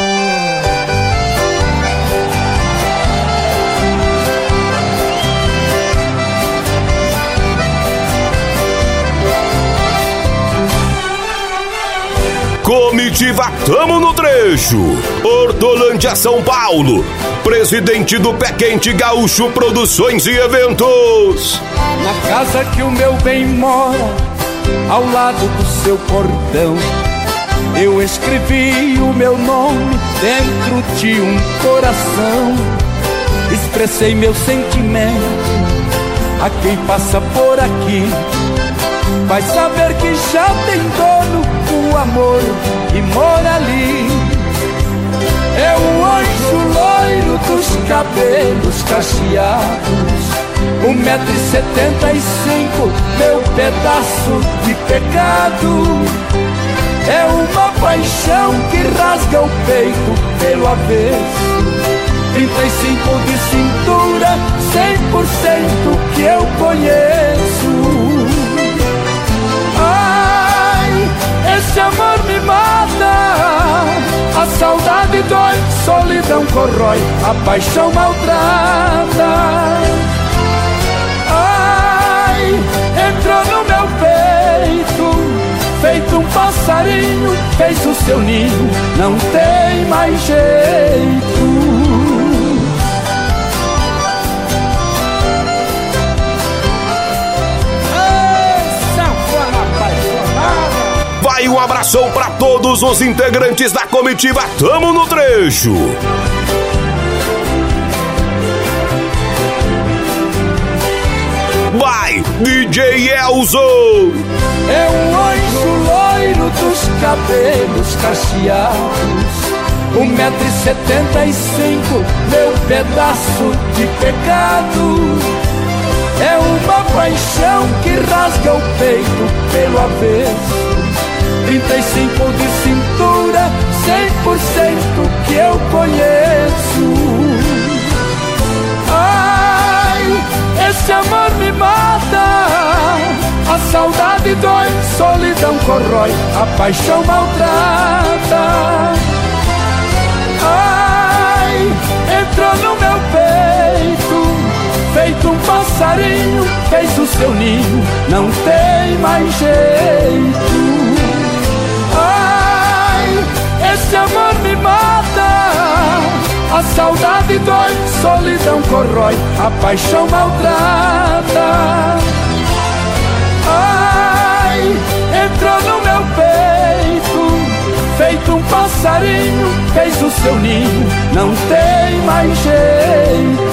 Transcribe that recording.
Comitiva Tamo no Trecho, Hortolândia, São Paulo. Presidente do Pé Quente Gaúcho Produções e Eventos. Na casa que o meu bem mora, ao lado do seu portão, eu escrevi o meu nome dentro de um coração. Expressei meu sentimento a quem passa por aqui. Vai saber que já tem dono o amor que mora ali. É o anjo loiro dos cabelos cacheados, 1,75 m, meu pedaço de pecado. É uma paixão que rasga o peito pelo avesso, 35 de cintura, 100% que eu conheço. Esse amor me mata, a saudade dói, solidão corrói, a paixão maltrata. Ai, entrou no meu peito, feito um passarinho, fez o seu ninho, não tem mais jeito. Vai um abração pra todos os integrantes da comitiva Tamo no Trecho. Vai, DJ Elzo. É um anjo loiro dos cabelos cacheados, 1,75 m, meu pedaço de pecado. É uma paixão que rasga o peito pelo avesso, 35 de cintura, 100% que eu conheço. Ai, esse amor me mata, a saudade dói, solidão corrói, a paixão maltrata. Ai, entrou no meu peito, feito um passarinho, fez o seu ninho, não tem mais jeito. Ai, esse amor me mata, a saudade dói, solidão corrói, a paixão maltrata. Ai, entrou no meu peito, feito um passarinho, fez o seu ninho, não tem mais jeito.